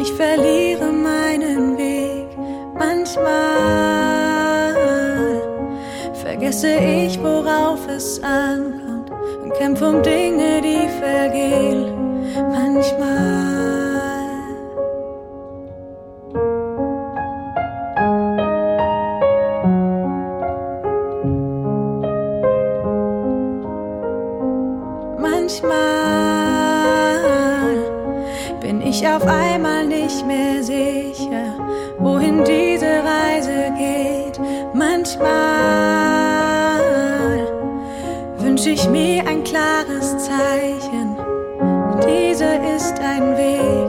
ich verliere meinen Weg. Manchmal vergesse ich, worauf es ankommt und kämpfe um Dinge, die vergehen. Manchmal bin ich auf einmal nicht mehr sicher, wohin diese Reise geht. Manchmal wünsche ich mir ein klares Zeichen. Dieser ist ein Weg.